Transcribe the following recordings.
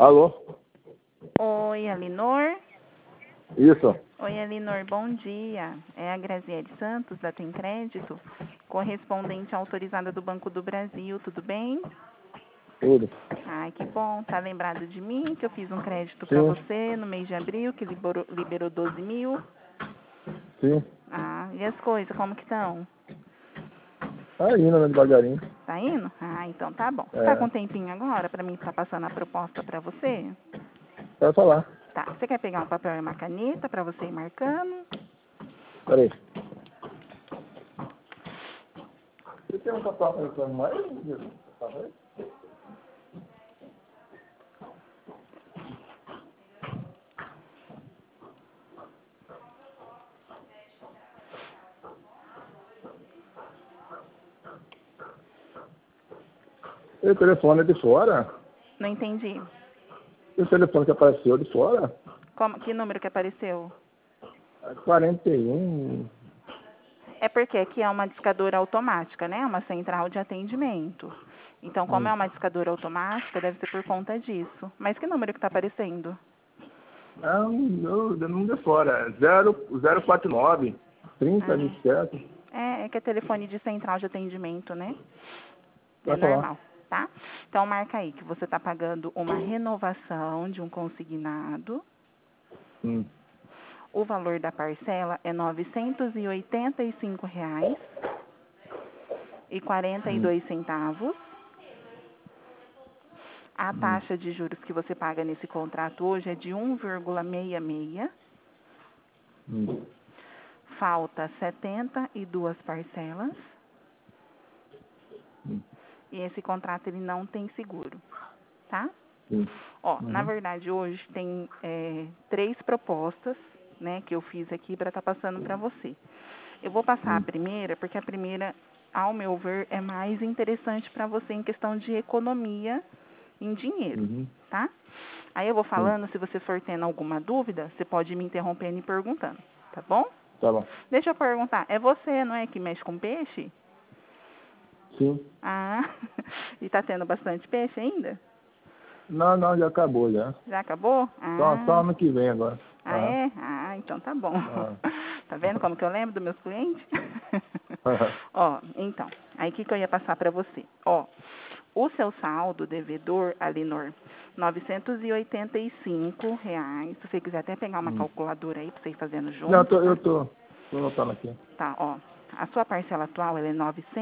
Alô? Oi, Alinor. Isso. Oi, Alinor, bom dia. É a Graziele Santos, da Tem Crédito, correspondente autorizada do Banco do Brasil, tudo bem? Tudo. Ai, que bom. Tá lembrado de mim, que eu fiz um crédito para Sim. você no mês de abril, que liberou 12 mil? Sim. Ah, e as coisas, como que estão? Tá indo, né, devagarinho. Tá indo? Ah, então tá bom. Você tá com É. um tempinho agora para mim estar passando a proposta para você? Pode falar. Tá. Você quer pegar um papel e uma caneta para você ir marcando? Peraí. Você tem um papel pensando mais? E o telefone é de fora? Não entendi. E o telefone que apareceu de fora? Que número que apareceu? É 41. É porque aqui é uma discadora automática, né? Uma central de atendimento. Então, como é uma discadora automática, deve ser por conta disso. Mas que número que está aparecendo? Não, não de fora. É 049 3027. É que é telefone de central de atendimento, né? É Vai falar. normal, tá? Então, marca aí que você está pagando uma renovação de um consignado. Hum. O valor da parcela é R$ 985,42. A taxa de juros que você paga nesse contrato hoje é de 1,66. Falta 72 parcelas. E esse contrato ele não tem seguro, tá? Ó, na verdade hoje tem 3 propostas, né, que eu fiz aqui para estar passando para você. Eu vou passar a primeira, porque a primeira, ao meu ver, é mais interessante para você em questão de economia em dinheiro, tá? Aí eu vou falando, se você for tendo alguma dúvida, você pode ir me interrompendo e perguntando, tá bom? Tá bom. Deixa eu perguntar, é você, não é, que mexe com peixe? Sim. Ah, e tá tendo bastante peixe ainda? Não, já acabou já. Já acabou? Só ano que vem agora. Ah, é? Ah, então tá bom. Ah. Tá vendo como que eu lembro dos meus clientes? Ó, então, aí o que eu ia passar para você? Ó, o seu saldo devedor, Alinor, R$ 985. Se você quiser até pegar uma calculadora aí para você ir fazendo junto. Não, eu tô anotando aqui. Tá, ó. A sua parcela atual ela é R$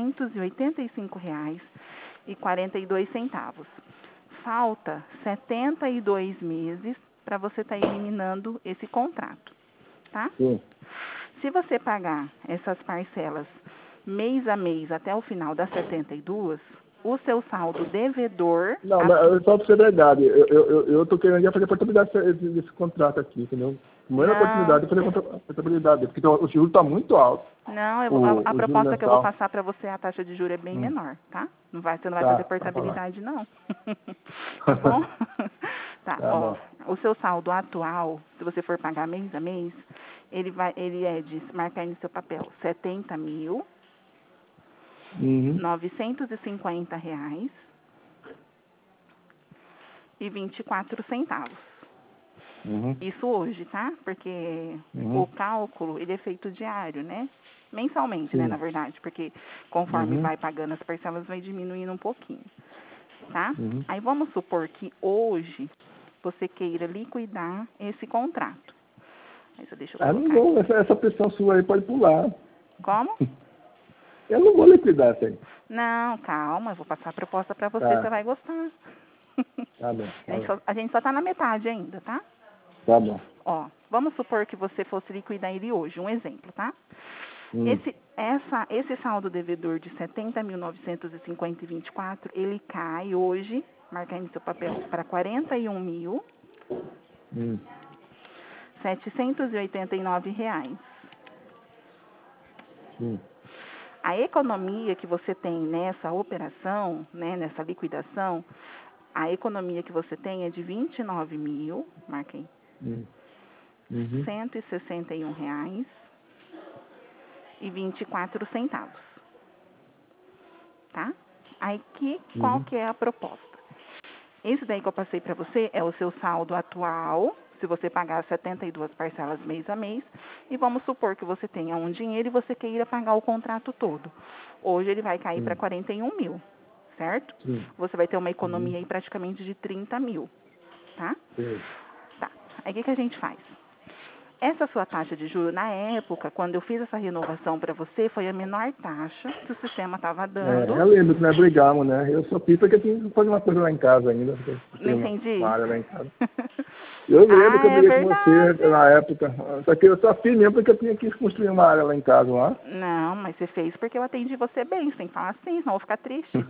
985,42. Falta 72 meses para você estar eliminando esse contrato, tá? Sim. Se você pagar essas parcelas mês a mês até o final das 72, o seu saldo devedor... Não, mas só pra ser verdade, eu tô querendo já fazer portabilidade desse contrato aqui, entendeu? Primeira oportunidade de fazer portabilidade, porque o juro tá muito alto. Não, a O juro proposta que eu vou mensal. passar para você, a taxa de juros é bem menor, tá? Você não vai Tá, fazer tá falando. portabilidade, não. Tá bom? Tá, Tá ó. bom. O seu saldo atual, se você for pagar mês a mês, ele é de, marcar aí no seu papel, R$ 70.950,24. Isso hoje, tá? Porque o cálculo, ele é feito diário, né? Mensalmente, né, Sim. na verdade, porque conforme vai pagando as parcelas, vai diminuindo um pouquinho, tá? Aí vamos supor que hoje você queira liquidar esse contrato. Aí só deixa eu Não colocar vou, aqui. essa pressão sua aí pode pular. Como? Eu não vou liquidar isso aí. Não, calma, eu vou passar a proposta pra você, Tá, você vai gostar. tá bom. A gente só tá na metade ainda, tá? Tá bom. Ó, vamos supor que você fosse liquidar ele hoje, um exemplo, tá? Esse saldo devedor de 70.950,24, ele cai hoje, marca aí no seu papel, para 41.789 reais. A economia que você tem nessa operação, né, nessa liquidação, a economia que você tem é de 29.000, marquei, R$ 161,24, tá? Aí qual que é a proposta? Esse daí que eu passei para você é o seu saldo atual, se você pagar 72 parcelas mês a mês, e vamos supor que você tenha um dinheiro e você queira pagar o contrato todo. Hoje ele vai cair para 41 mil, certo? Sim. Você vai ter uma economia aí praticamente de 30 mil, tá? Sim. Tá. Aí o que a gente faz? Essa sua taxa de juros, na época, quando eu fiz essa renovação para você, foi a menor taxa que o sistema estava dando. Eu lembro que nós brigamos, né? Eu só fiz porque eu tinha que fazer uma coisa lá em casa ainda. Não entendi. Uma área lá em casa. Eu lembro que eu É briguei com você verdade. na época. Só que eu só fiz mesmo porque eu tinha que construir uma área lá em casa lá. Não, mas você fez porque eu atendi você bem. Você tem que falar assim, senão eu vou ficar triste.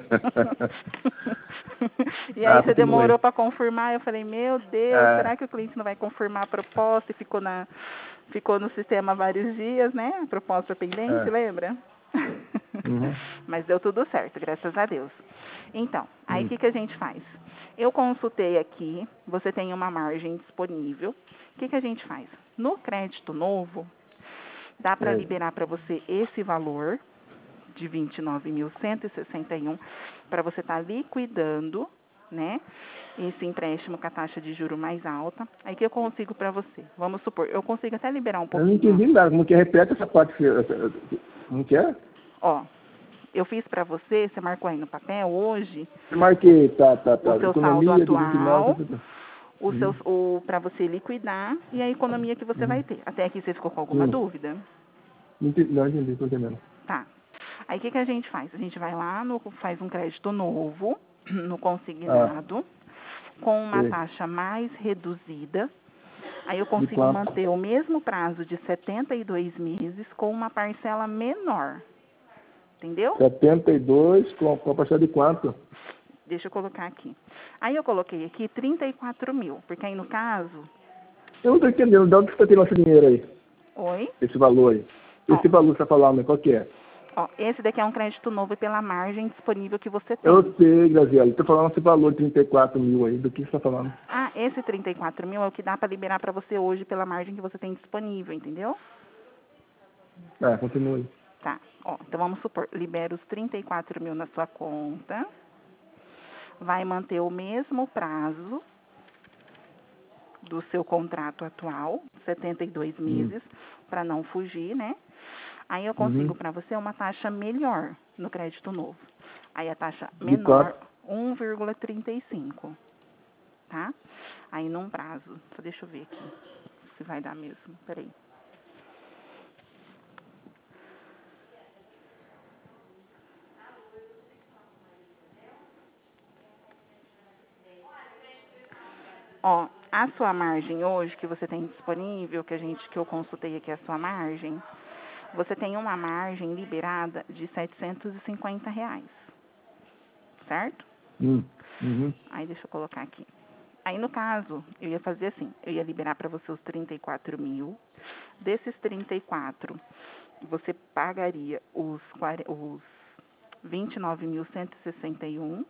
E aí você Continue. demorou para confirmar. Eu falei, meu Deus, será que o cliente não vai confirmar a proposta? E ficou no sistema vários dias, né? A proposta pendente, lembra? Uhum. Mas deu tudo certo, graças a Deus. Então, aí o que a gente faz? Eu consultei aqui, você tem uma margem disponível. O que a gente faz? No crédito novo, dá para liberar para você esse valor de 29.161 para você estar liquidando, né? Esse empréstimo com a taxa de juro mais alta. Aí que eu consigo para você? Vamos supor, eu consigo até liberar um Eu não pouquinho. entendi nada. Como que é? Repete essa parte. Como que é? Ó, eu fiz para você marcou aí no papel hoje, Eu marquei, tá. o seu saldo Economia de atual, 29. para você liquidar e a economia que você vai ter. Até aqui você ficou com alguma dúvida? Não entendi, estou entendendo. Tá. Aí o que a gente faz? A gente vai lá, faz um crédito novo, no consignado, com uma taxa mais reduzida. Aí eu consigo manter o mesmo prazo de 72 meses com uma parcela menor. Entendeu? 72 com a parcela de quanto? Deixa eu colocar aqui. Aí eu coloquei aqui 34 mil, porque aí no caso... Eu não estou entendendo. De onde você tem nosso dinheiro aí? Oi? Esse valor aí. Esse valor que você está falando, qual que é? Ó, esse daqui é um crédito novo pela margem disponível que você tem. Eu sei, Graziela. Estou falando esse valor de 34 mil aí. Do que você está falando? Ah, esse 34 mil é o que dá para liberar para você hoje pela margem que você tem disponível, entendeu? Continue. Tá. Ó, então vamos supor, libera os 34 mil na sua conta. Vai manter o mesmo prazo do seu contrato atual, 72 meses, para não fugir, né? Aí eu consigo para você uma taxa melhor no crédito novo. Aí a taxa menor, 1,35, tá? Aí num prazo, só deixa eu ver aqui se vai dar mesmo, peraí. Ó, a sua margem hoje que você tem disponível, que eu consultei aqui a sua margem, você tem uma margem liberada de R$750, certo? Aí deixa eu colocar aqui. Aí no caso, eu ia fazer assim, eu ia liberar para você os 34 mil. Desses 34, você pagaria os 29.161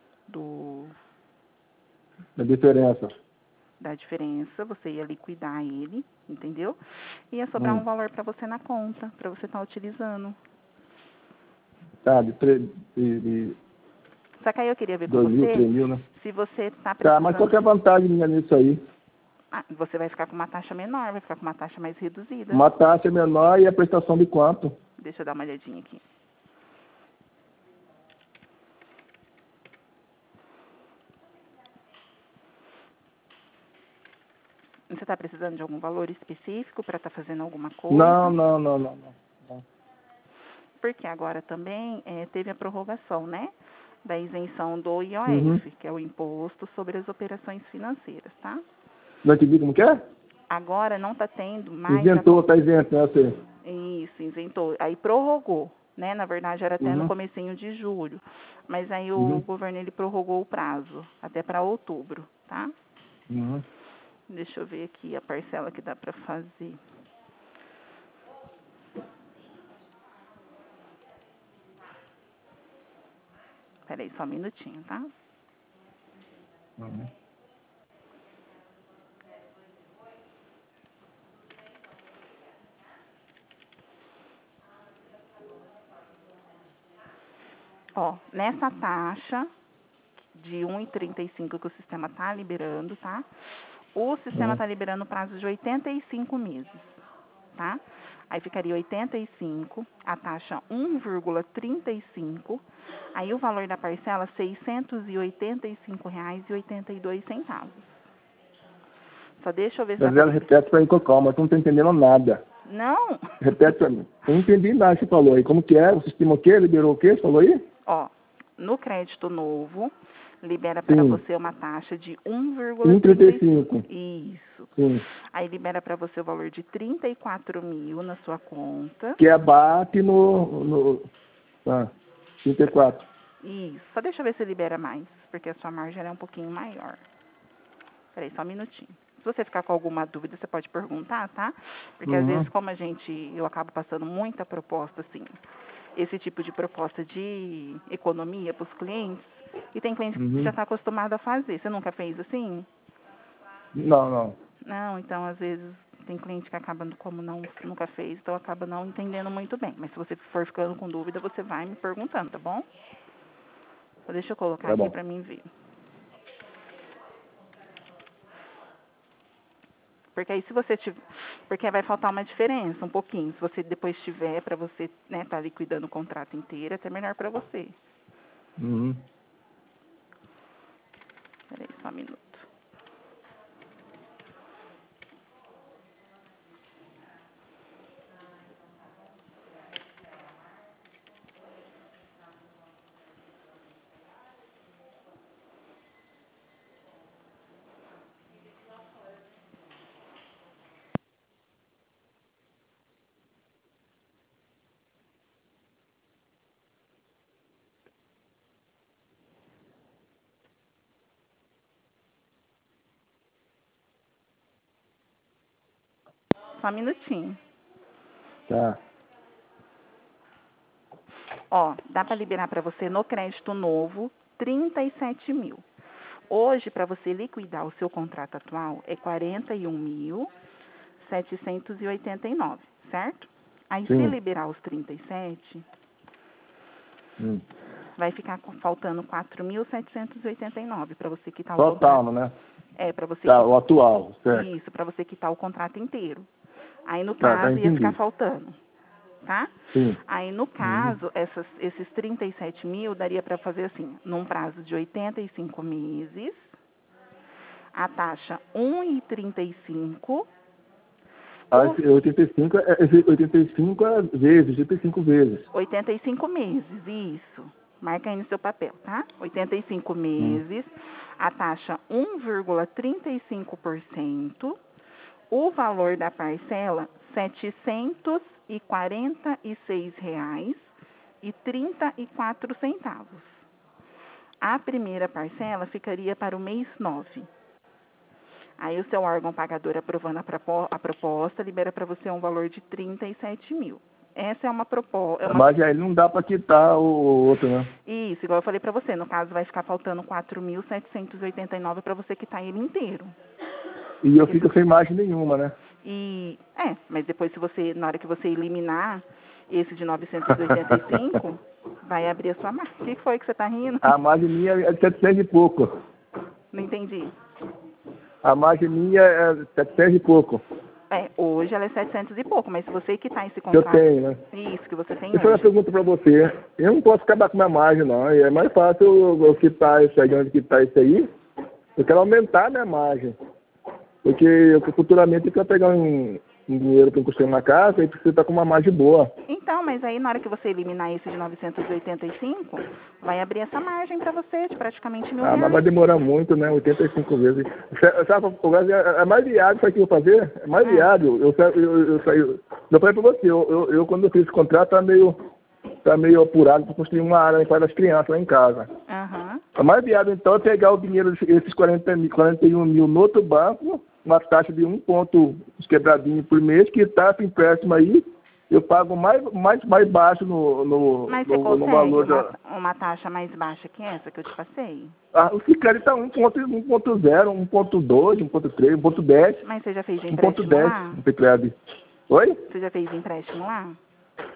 A diferença. da diferença, você ia liquidar ele, entendeu? Ia sobrar um valor para você na conta, para você estar utilizando. Tá, Só que aí eu queria ver com 2 mil, você 3 mil, né? se você está precisando... Tá, mas qual que é a vantagem minha nisso aí? Você vai ficar com uma taxa menor, vai ficar com uma taxa mais reduzida. Uma taxa menor e a prestação de quanto? Deixa eu dar uma olhadinha aqui. Você está precisando de algum valor específico para estar fazendo alguma coisa? Não. Porque agora também teve a prorrogação, né? Da isenção do IOF, que é o Imposto sobre as Operações Financeiras, tá? Não entendi como que é? Agora não está tendo mais... Tá isento, né? Você? Isso, isentou. Aí prorrogou, né? Na verdade era até no comecinho de julho. Mas aí o governo ele prorrogou o prazo até para outubro, tá? Deixa eu ver aqui a parcela que dá para fazer. Peraí, só um minutinho, tá? Ó, nessa taxa de 1,35 que o sistema está liberando, tá? O sistema está liberando prazo de 85 meses, tá? Aí ficaria 85, a taxa 1,35, aí o valor da parcela R$ 685,82. Só deixa eu ver se... Mas ela repete para mim com calma, eu não estou entendendo nada. Não? Repete para mim. Eu não entendi nada que você falou aí. Como que é? O sistema o quê? Liberou o quê? Você falou aí? Ó, no crédito novo, libera para você uma taxa de 1,35. Isso. Sim. Aí libera para você o valor de 34 mil na sua conta. Que abate no 34. Isso. Só deixa eu ver se libera mais, porque a sua margem é um pouquinho maior. Peraí, só um minutinho. Se você ficar com alguma dúvida, você pode perguntar, tá? Porque às vezes, como eu acabo passando muita proposta, assim, esse tipo de proposta de economia para os clientes, e tem cliente que já está acostumado a fazer. Você nunca fez assim? Não. Não, então às vezes tem cliente que acaba, como nunca fez, então acaba não entendendo muito bem. Mas se você for ficando com dúvida, você vai me perguntando, tá bom? Então, deixa eu colocar aqui para mim ver. Porque aí se você tiver, porque vai faltar uma diferença, um pouquinho. Se você depois tiver, para você, né, tá liquidando o contrato inteiro, é até melhor para você. Peraí, só um minuto. Só um minutinho. Tá. Ó, dá para liberar para você no crédito novo 37 mil. Hoje, para você liquidar o seu contrato atual, é 41.789, certo? Aí, se liberar os 37, vai ficar faltando 4.789 para você quitar o contrato. Total, né? É, para você quitar. O atual, certo. Isso, para você quitar o contrato inteiro. Aí, no caso, ia ficar faltando. Tá? Sim. Aí, no caso, esses 37 mil daria para fazer assim, num prazo de 85 meses, a taxa 1,35. 85 vezes, 85 vezes. 85 meses, isso. Marca aí no seu papel, tá? 85 meses, a taxa 1,35%, o valor da parcela R$ 746,34. A primeira parcela ficaria para o mês 9. Aí o seu órgão pagador aprovando a proposta libera para você um valor de 37 mil. Essa é uma proposta. Mas aí não dá para quitar o outro, né? Isso, igual eu falei para você. No caso, vai ficar faltando 4.789 para você quitar ele inteiro. E eu fico sem margem nenhuma, né? Mas depois, na hora que você eliminar esse de 985, vai abrir a sua margem. O que foi que você está rindo? A margem minha é de 700 e pouco. Não entendi. A margem minha é 700 e pouco. Hoje ela é 700 e pouco, mas se você quitar esse contrato... Que eu tenho, né? Isso, que você tem hoje. Deixa eu fazer uma pergunta para você. Eu não posso acabar com a minha margem, não. É mais fácil eu quitar isso aí, onde quitar isso aí. Eu quero aumentar a minha margem. Porque eu futuramente eu quero pegar um dinheiro para construir uma casa e precisa estar com uma margem boa. Então, mas aí na hora que você eliminar esse de 985, vai abrir essa margem para você de praticamente R$1.000. Mas vai demorar muito, né? 85 vezes. Sabe, é mais viável isso aqui que eu vou fazer? É mais viável. Eu falei para você, eu quando eu fiz esse contrato tá meio apurado para construir uma área para as crianças lá em casa. É mais viável, então, é pegar o dinheiro, esses 41 mil no outro banco, uma taxa de 1 ponto quebradinho por mês, que taxa empréstimo aí, eu pago mais baixo no valor uma taxa mais baixa que essa que eu te passei? O Sicredi está 1.0, 1.2, 1.3, 1.10. Mas você já fez empréstimo lá? 1.10 no Sicredi. Oi? Você já fez empréstimo lá?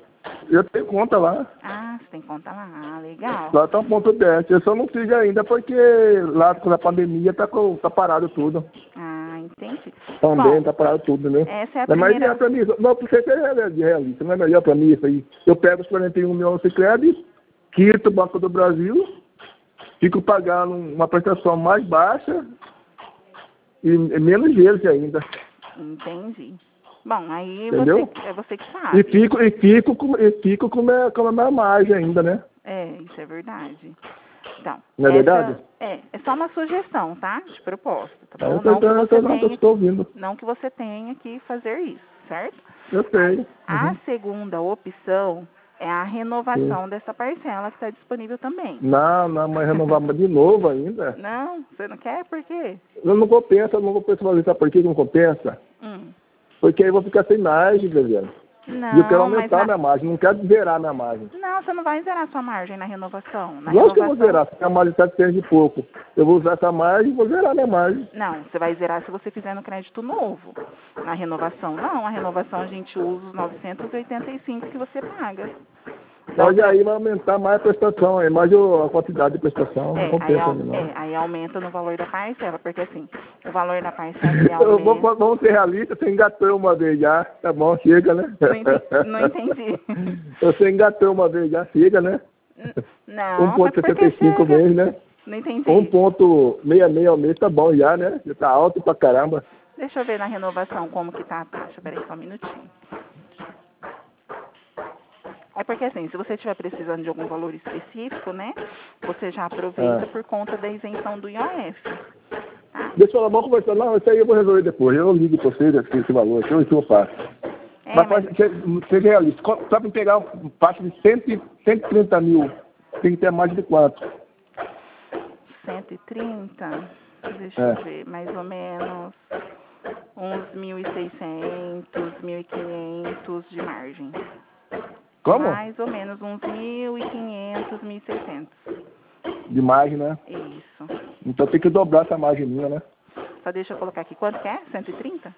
Eu tenho conta lá. Ah, você tem conta lá. Ah, legal. Lá tá 1.10. Eu só não fiz ainda porque lá com a pandemia tá parado tudo. Ah, entendi. Também Bom, tá parado tudo, né? Essa é a Mas primeira... é pra mim. Não, pra você ser realista, não é melhor pra mim isso aí. Eu pego os 41 milhões de crédito, quito o Banco do Brasil, fico pagando uma prestação mais baixa e menos deles ainda. Entendi. Bom, aí Entendeu? é você que sabe. E fico com a minha margem ainda, né? É, isso é verdade. Então, Não é verdade? É só uma sugestão, tá? De proposta, tá bom? Eu estou ouvindo. Não que você tenha que fazer isso, certo? Eu sei. A segunda opção é a renovação dessa parcela que está disponível também. Não, mas renovar de novo ainda. Não, você não quer? Por quê? Não compensa fazer. Sabe por que não compensa? Porque aí eu vou ficar sem margem, galera. Não, e eu quero aumentar minha margem, não quero zerar minha margem. Não, você não vai zerar sua margem na renovação. Lógico que eu vou zerar, se a margem está de 100 e pouco. Eu vou usar essa margem e vou zerar minha margem. Não, você vai zerar se você fizer no crédito novo. Na renovação, não. A renovação a gente usa os 985 que você paga. Pode aí vai aumentar mais a prestação, mais a quantidade de prestação. Não compensa, não. Aí aumenta no valor da parcela, porque assim, o valor da parcela aumenta... Vamos ser realistas, você engatou uma vez já, tá bom, chega, né? Não entendi. Você engatou uma vez já, chega, né? Não, 1.75 mês, né? Não entendi. 1.66 ao mês tá bom já, né? Já tá alto pra caramba. Deixa eu ver na renovação como que tá a taxa, peraí só um minutinho. É porque assim, se você estiver precisando de algum valor específico, né, você já aproveita por conta da isenção do IOF. Tá? Deixa eu falar, vamos conversar. Não, isso aí eu vou resolver depois. Eu ligo pra você esse valor, isso eu faço. Mas seja realista. Só para pegar um passe de 130 mil, tem que ter mais de quanto? 130? Deixa eu ver, mais ou menos uns 1.600, 1.500 de margem. Como? Mais ou menos uns 1.500, 1.600. De margem, né? Isso. Então tem que dobrar essa margem minha, né? Só deixa eu colocar aqui. Quanto que é? 130?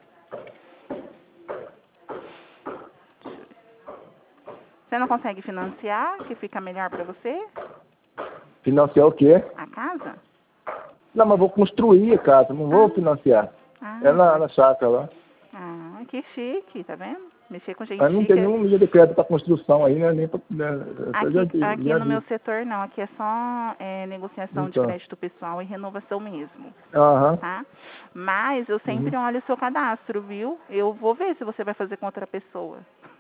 Você não consegue financiar, que fica melhor para você? Financiar o quê? A casa? Não, mas vou construir a casa, não vou financiar. É na chácara lá. Ah, que chique, tá vendo? Mexer com gente mas não chique. Tem nenhum linha de crédito para construção aí, né? Nem pra, aqui no meu setor não, aqui é só negociação de crédito pessoal e renovação mesmo. Tá? Mas eu sempre olho o seu cadastro, viu? Eu vou ver se você vai fazer com outra pessoa.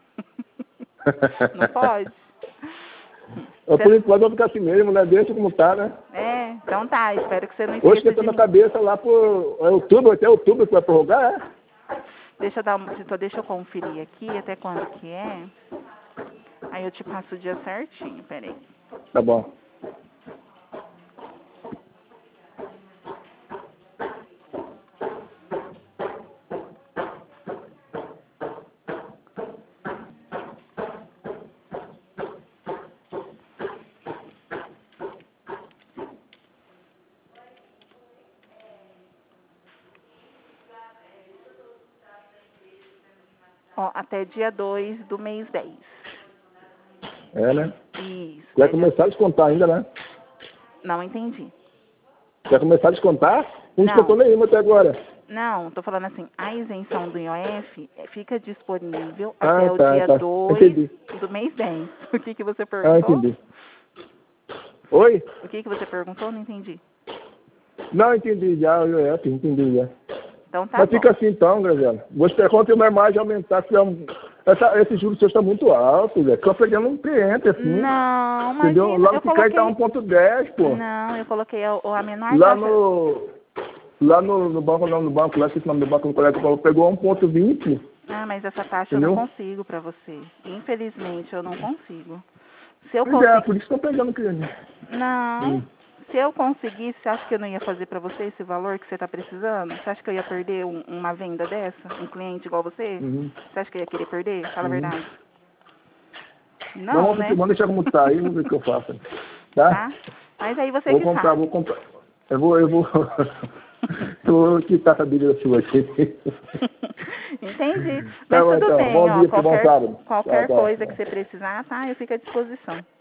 Não pode? Por enquanto eu vou ficar assim mesmo, né? Deixa como tá, né? Então tá, espero que você não esqueça. Hoje que eu tô na cabeça lá por outubro, até outubro que vai prorrogar, Deixa eu conferir aqui até quando que é. Aí eu te passo o dia certinho, peraí. Tá bom. Ó, até dia 2 do mês 10. É, né? Isso. Vai começar a descontar ainda, né? Não entendi. Vai começar a descontar? Não descontou nenhuma até agora. Não, tô falando assim, a isenção do IOF fica disponível até o dia 2 do mês 10. O que você perguntou? Entendi. Oi? O que você perguntou? Não entendi. Não, entendi já, entendi já. Então tá Mas bom. fica assim então, Graziela. Vou esperar quando tem mais margem aumentar. Esse juros seu está muito alto, velho. Estou pegando um cliente assim. Não, mas entendeu? Lá no Picai tá 1.10, pô. Não, eu coloquei a menor lá taxa. Lá no banco, não, no banco, lá que esse nome do banco, no colega falou, pegou 1.20. Ah, mas essa taxa eu não consigo para você. Infelizmente, eu não consigo. Se eu por isso que eu estou pegando cliente. Não. Se eu conseguisse, você acha que eu não ia fazer para você esse valor que você está precisando? Você acha que eu ia perder uma venda dessa? Um cliente igual você? Você acha que eu ia querer perder? Fala a verdade. Não, né? Vamos deixar como tá aí, vamos ver o que eu faço. Tá? Mas aí você vou comprar. Eu vou quitar essa dívida sua aqui. Entendi. Tá Mas bom, tudo então. bem, Bom ó. dia, bom sábado. Qualquer Tchau, tchau. coisa que você precisar, tá? Eu fico à disposição.